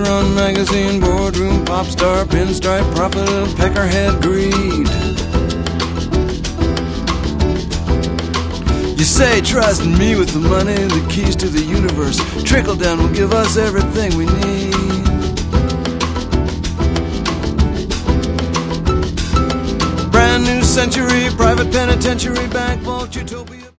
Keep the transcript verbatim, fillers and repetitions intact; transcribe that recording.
run magazine, boardroom, pop star, pinstripe, prophet of peckerhead greed. You say trust in me with the money, the keys to the universe. Trickle down will give us everything we need. Brand new century, private penitentiary, bank vault, utopia.